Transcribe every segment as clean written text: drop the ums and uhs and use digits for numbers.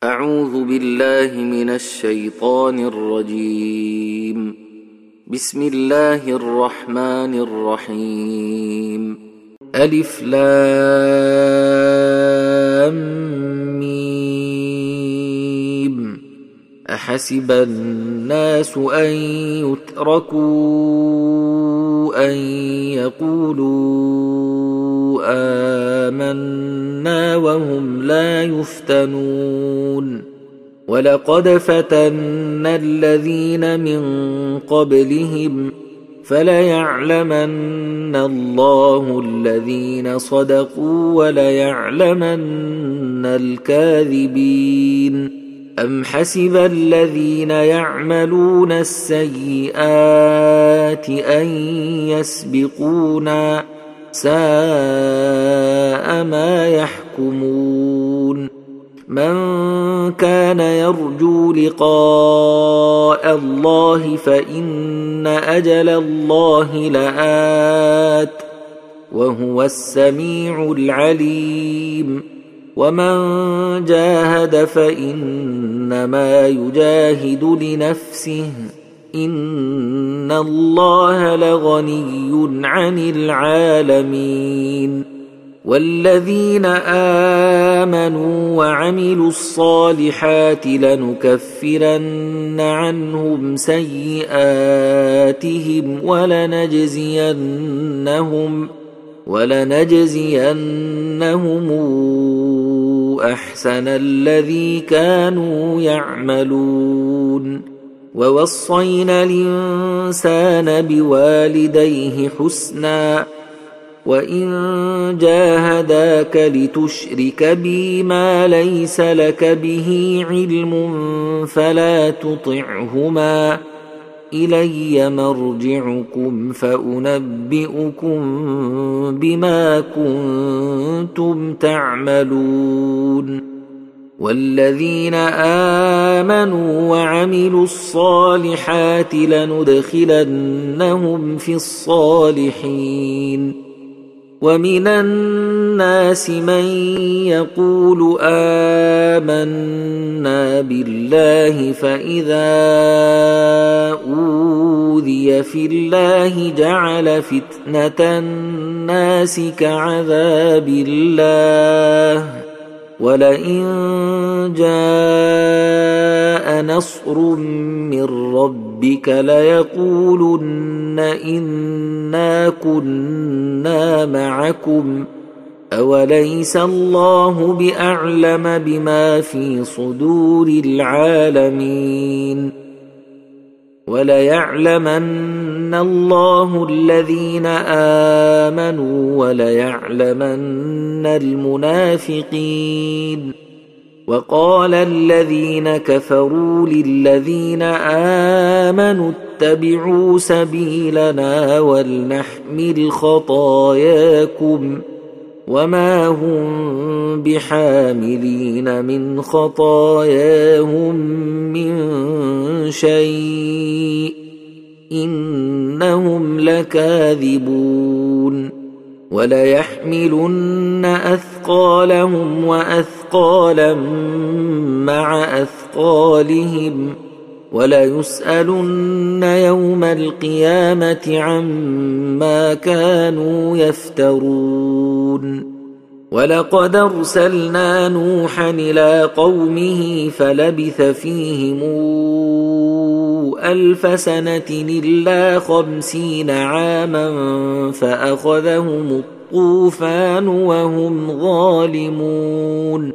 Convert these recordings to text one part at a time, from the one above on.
أعوذ بالله من الشيطان الرجيم. بسم الله الرحمن الرحيم. ألف لام ميم. أحسب الناس أن يتركوا أن يقولوا آمنا وهم لا يفتنون. ولقد فتنا الذين من قبلهم فليعلمن الله الذين صدقوا وليعلمن الكاذبين. أم حسب الذين يعملون السيئات أن يسبقونا ساء ما يحكمون. من كان يرجو لقاء الله فإن أجل الله لآت وهو السميع العليم. ومن جاهد فإنما يجاهد لنفسه إن الله لغني عن العالمين. والذين آمنوا وعملوا الصالحات لنكفرن عنهم سيئاتهم ولنجزينهم أحسن الذي كانوا يعملون. ووصينا الإنسان بوالديه حسنا وإن جاهداك لتشرك بي ما ليس لك به علم فلا تطعهما إلي مرجعكم فأنبئكم بما كنتم تعملون. والذين آمنوا وعملوا الصالحات لندخلنهم في الصالحين. ومن الناس من يقول آمنا بالله فإذا أوذي في الله جعل فتنة الناس كعذاب الله ولئن جاء نصر من ربك ليقولن إنا كنا معكم أوليس الله بأعلم بما في صدور العالمين. وليعلمن الله الذين آمنوا وليعلمن المنافقين. وقال الذين كفروا للذين آمنوا اتبعوا سبيلنا ولنحمل خطاياكم وما هم بحاملين من خطاياهم من شيء إنهم لكاذبون. وليحملن أثقالهم وأثقالا مع أثقالهم وليسألن يوم القيامة عما كانوا يفترون. ولقد أرسلنا نوحا إلى قومه فلبث فيهم 1000 سنة إلا 50 عاما فأخذهم الطوفان وهم ظالمون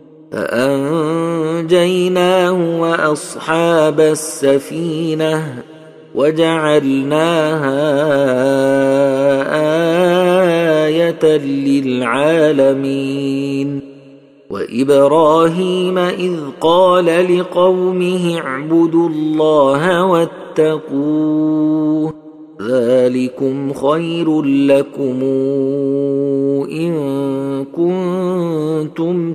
فأنجيناه وأصحاب السفينة وجعلناها آية للعالمين. وإبراهيم إذ قال لقومه اعبدوا الله واتقوه ذلكم خير لكم إن كنتم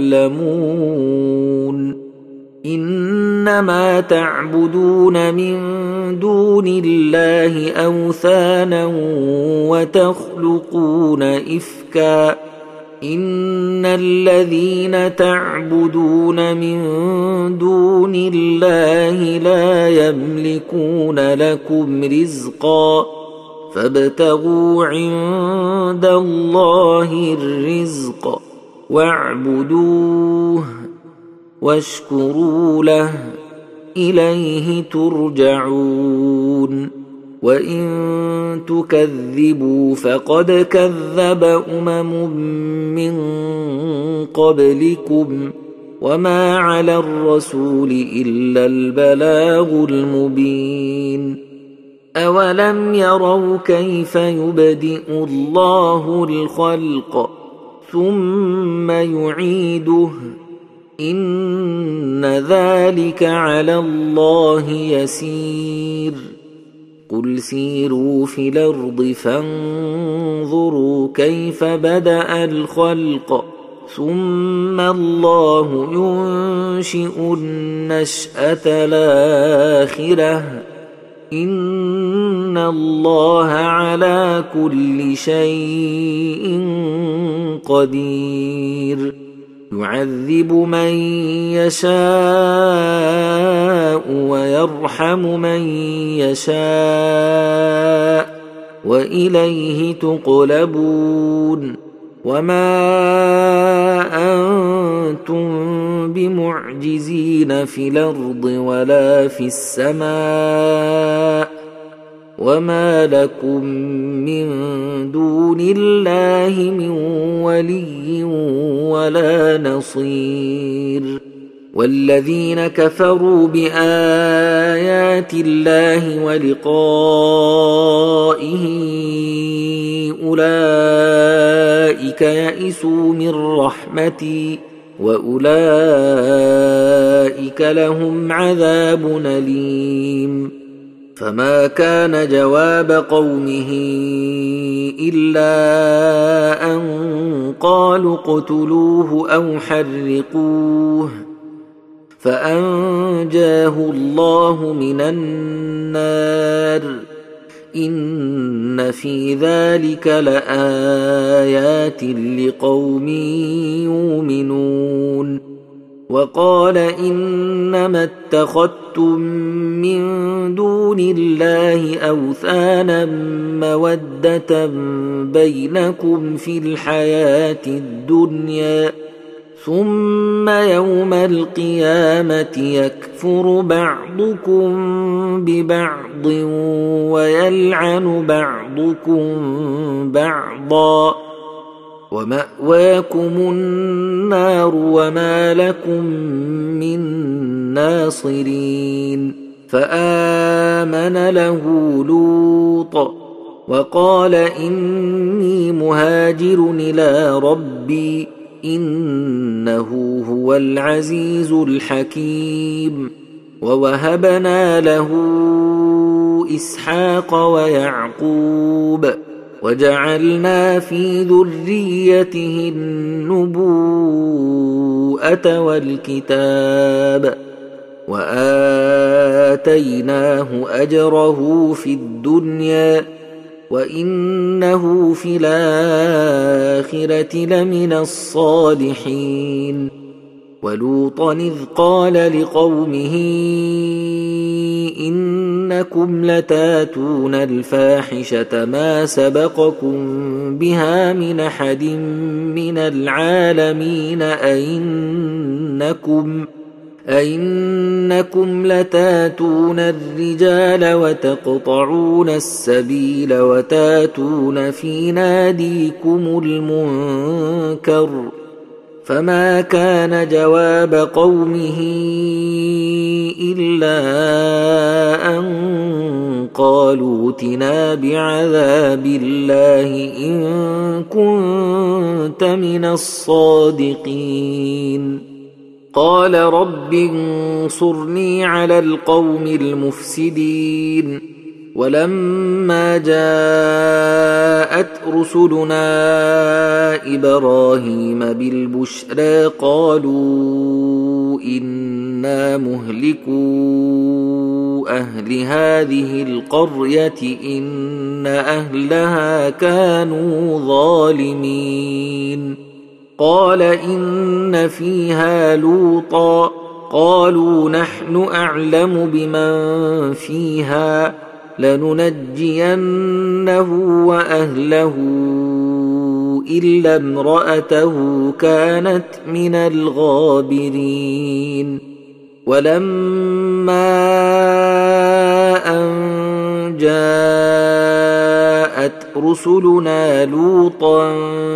تعلمون. إنما تعبدون من دون الله أوثانا وتخلقون إفكا إن الذين تعبدون من دون الله لا يملكون لكم رزقا فابتغوا عند الله الرزق واعبدوه واشكروا له إليه ترجعون وإن تكذبوا فقد كذب من قبلكم وما على الرسول إلا البلاغ المبين أولم يروا كيف يبدئ الله الخلق ثم يعيده إن ذلك على الله يسير قل سيروا في الأرض فانظروا كيف بدأ الخلق ثم الله ينشئ النشأة الآخرة إن الله على كل شيء قدير يعذب من يشاء ويرحم من يشاء وإليه تقلبون وما أنتم بمعجزين في الأرض ولا في السماء وما لكم من دون الله من ولي ولا نصير والذين كفروا بآيات الله ولقائه أولئك يئسوا من رحمتي وأولئك لهم عذاب أليم فما كان جواب قومه إلا أن قالوا اقتلوه أو حرقوه فأنجاه الله من النار إن في ذلك لآيات لقوم يؤمنون وقال إنما اتخذتم من دون الله أوثانا مودة بينكم في الحياة الدنيا ثم يوم القيامة يكفر بعضكم ببعض ويلعن بعضكم بعضا ومأواكم النار وما لكم من ناصرين فآمن له لوط وقال إني مهاجر إلى ربي إنه هو العزيز الحكيم ووهبنا له إسحاق ويعقوب وجعلنا في ذريته النبوءة والكتاب وآتيناه أجره في الدنيا وإنه في الآخرة لمن الصالحين ولوطا إذ قال لقومه إنكم لتاتون الفاحشة ما سبقكم بها من أحد من العالمين أئنكم لتاتون الرجال وتقطعون السبيل وتاتون في ناديكم المنكر فما كان جواب قومه إلا أن قالوا ائتنا بعذاب الله إن كنت من الصادقين قال رب انصرني على القوم المفسدين ولما جاءت رسلنا إبراهيم بالبشرى قالوا إنا مهلكو أهل هذه القرية إن أهلها كانوا ظالمين قال إن فيها لوطا قالوا نحن أعلم بمن فيها لننجينه وأهله إلا امرأته كانت من الغابرين ولما أن جاءت رسلنا لوطا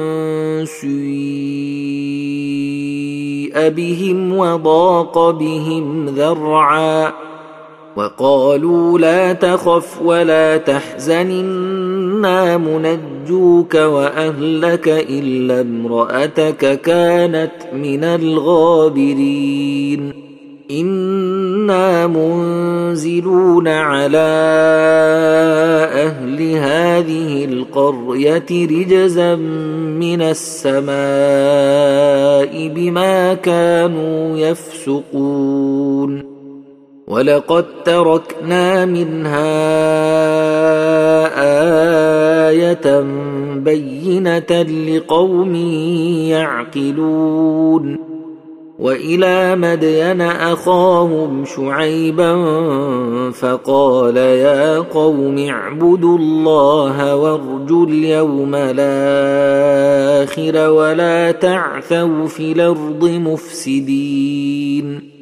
سيء بهم وضاق بهم ذرعا وقالوا لا تخف ولا تحزن إنا منجوك وأهلك إلا امرأتك كانت من الغابرين إنا منزلون على أهل هذه القرية رجزا من السماء بما كانوا يفسقون ولقد تركنا منها آية بينة لقوم يعقلون وإلى مدين أخاهم شعيبا فقال يا قوم اعبدوا الله وارجوا اليوم الآخر ولا تعثوا في الأرض مفسدين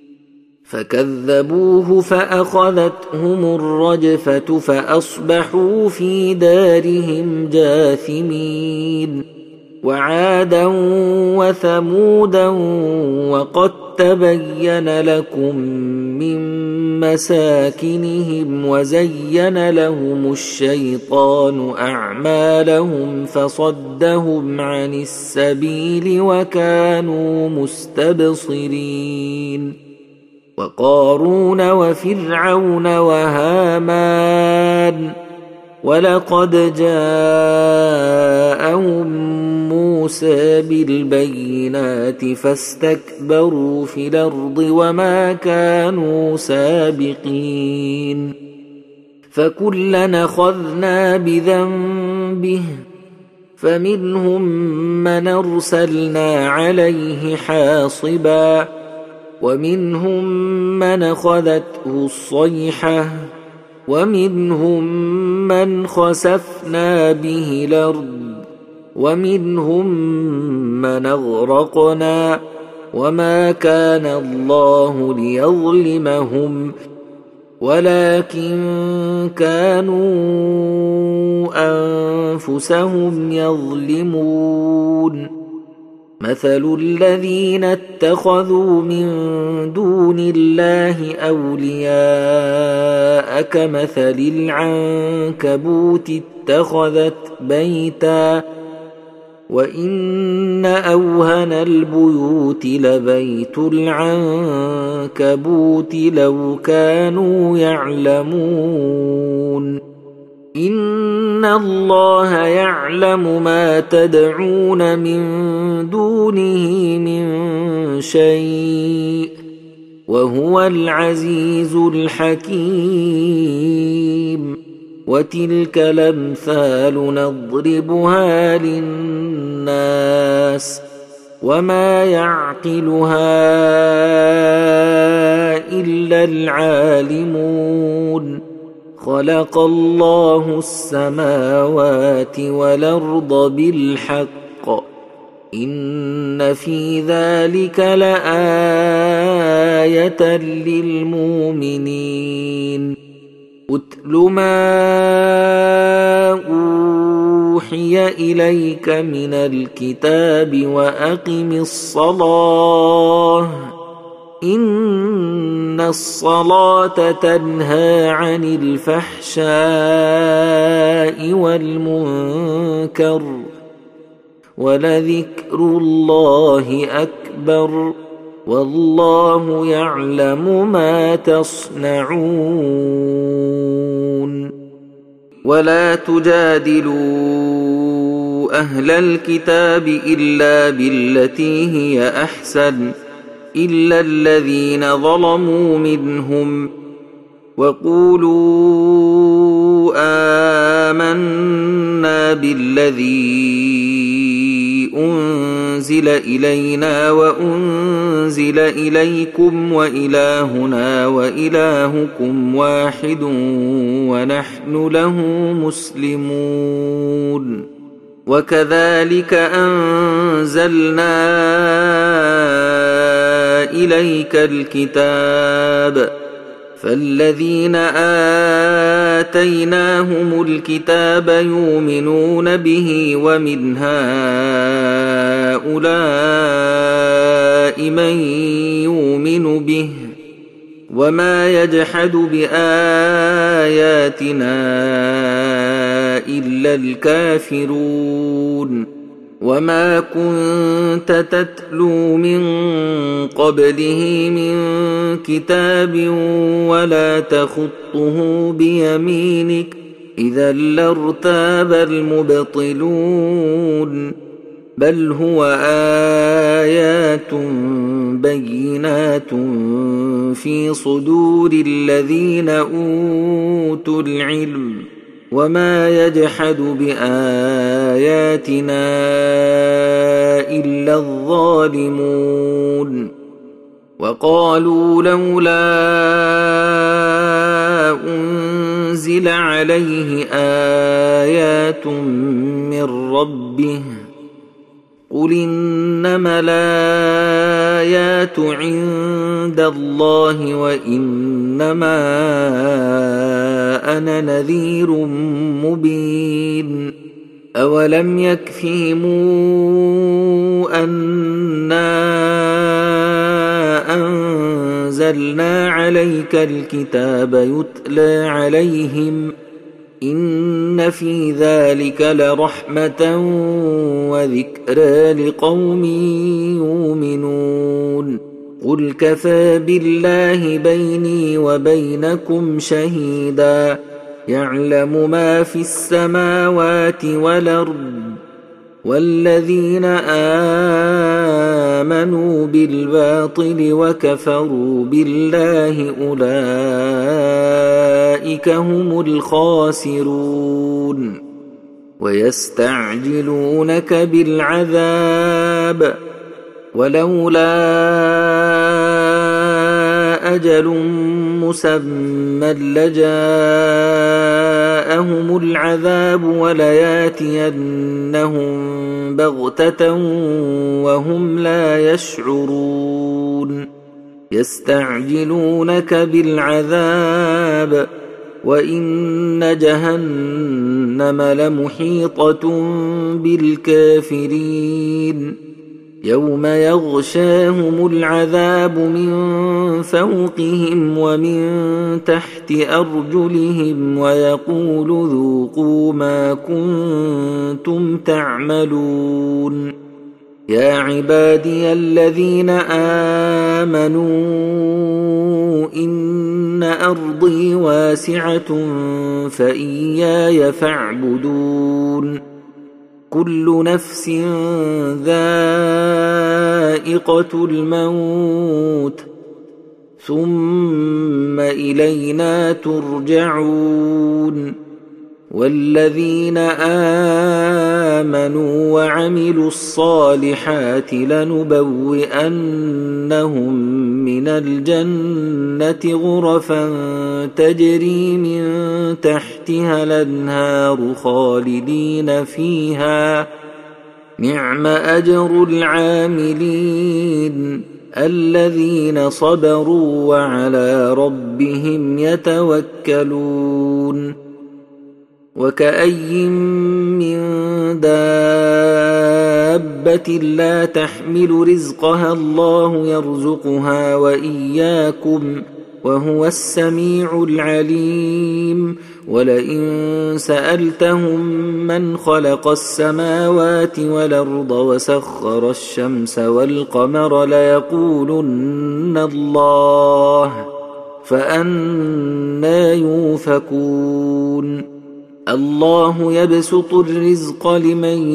فكذبوه فأخذتهم الرجفة فأصبحوا في دارهم جاثمين وعادا وثمودا وقد تبين لكم من مساكنهم وزين لهم الشيطان أعمالهم فصدهم عن السبيل وكانوا مستبصرين وقارون وفرعون وهامان ولقد جاءهم موسى بالبينات فاستكبروا في الأرض وما كانوا سابقين فكلنا أخذنا بذنبه فمنهم من أرسلنا عليه حاصبا ومنهم من أخذته الصيحة ومنهم من خسفنا به الأرض ومنهم من أغرقنا وما كان الله ليظلمهم ولكن كانوا أنفسهم يظلمون مثل الذين اتخذوا من دون الله أولياء كمثل العنكبوت اتخذت بيتا وإن أوهن البيوت لبيت العنكبوت لو كانوا يعلمون إن الله يعلم ما تدعون من دونه من شيء وهو العزيز الحكيم وتلك الأمثال نضربها للناس وما يعقلها إلا العالمون خلق الله السماوات والأرض بالحق إن في ذلك لآية للمؤمنين أتل ما أوحي إليك من الكتاب وأقم الصلاة إن الصلاة تنهى عن الفحشاء والمنكر ولذكر الله أكبر والله يعلم ما تصنعون ولا تجادلوا أهل الكتاب إلا بالتي هي أحسن إلا الذين ظلموا منهم وقولوا آمنا بالذي أنزل إلينا وأنزل إليكم وإلهنا وإلهكم واحد ونحن له مسلمون وكذلك أنزلنا إليك الكتاب فالذين آتيناهم الكتاب يؤمنون به ومن هؤلاء من يؤمن به وما يجحد بآياتنا إلا الكافرون وما كنت تتلو من قبله من كتاب ولا تخطه بيمينك إذا لارتاب المبطلون بل هو آيات بينات في صدور الذين أوتوا العلم وما يجحد بآياتنا إلا الظالمون وقالوا لولا أنزل عليه آيات من ربه قل إنما الآيات عند الله وإنما أنا نذير مبين أولم يكفهم أنا أنزلنا عليك الكتاب يتلى عليهم إن في ذلك لرحمة وذكرى لقوم يؤمنون قل كفى بالله بيني وبينكم شهيدا يعلم ما في السماوات والأرض والذين آمنوا بالباطل وكفروا بالله أولئك هم الخاسرون ويستعجلونك بالعذاب ولولا أجل مسمى لجاءهم العذاب ولياتينهم بغتة وهم لا يشعرون يستعجلونك بالعذاب وإن جهنم لمحيطة بالكافرين يوم يغشاهم العذاب من فوقهم ومن تحت أرجلهم ويقول ذوقوا ما كنتم تعملون يا عبادي الذين آمنوا إن أرضي واسعة فإياي فاعبدون كل نفس ذائقة الموت ثم إلينا ترجعون والذين آمنوا وعملوا الصالحات لنبوئنهم من الجنة غرفا تجري من تحتها الأنهار خالدين فيها نعم أجر العاملين الذين صبروا وعلى ربهم يتوكلون وكأي من دابة لا تحمل رزقها الله يرزقها وإياكم وهو السميع العليم ولئن سألتهم من خلق السماوات والأرض وسخر الشمس والقمر ليقولن الله فأنى يؤفكون الله يبسط الرزق لمن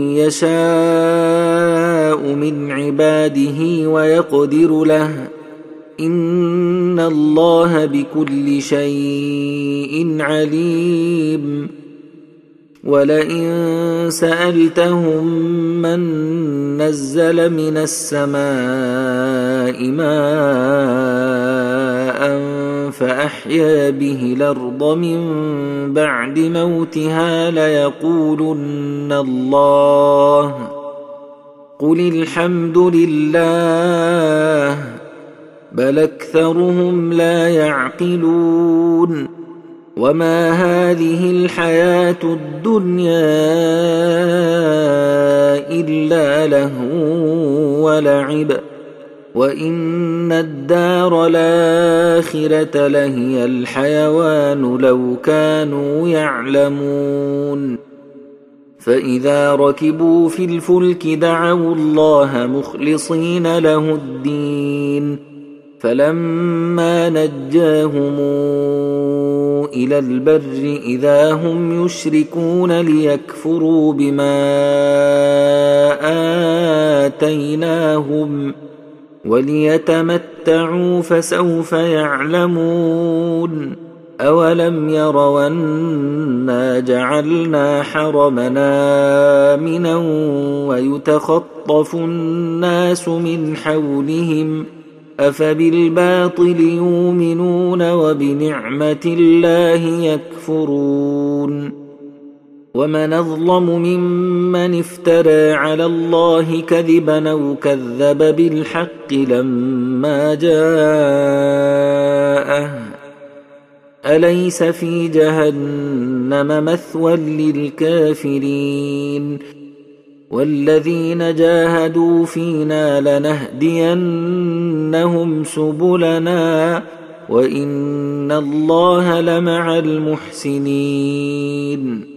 يشاء من عباده ويقدر له إن الله بكل شيء عليم ولئن سألتهم من نزل من السماء ماء فأحيا به الأرض من بعد موتها ليقولن الله قل الحمد لله بل أكثرهم لا يعقلون وما هذه الحياة الدنيا إلا لهو ولعب وإن الدار الآخرة لهي الحيوان لو كانوا يعلمون فإذا ركبوا في الفلك دعوا الله مخلصين له الدين فلما نجاهم إلى البر إذا هم يشركون ليكفروا بما آتيناهم وليتمتعوا فسوف يعلمون أولم يروا أنا جعلنا حرمنا آمنا ويتخطف الناس من حولهم أفبالباطل يؤمنون وبنعمة الله يكفرون ومن أظلم ممن افترى على الله كذبا أو كذب بالحق لما جاءه أليس في جهنم مثوى للكافرين والذين جاهدوا فينا لنهدينهم سبلنا وإن الله لمع المحسنين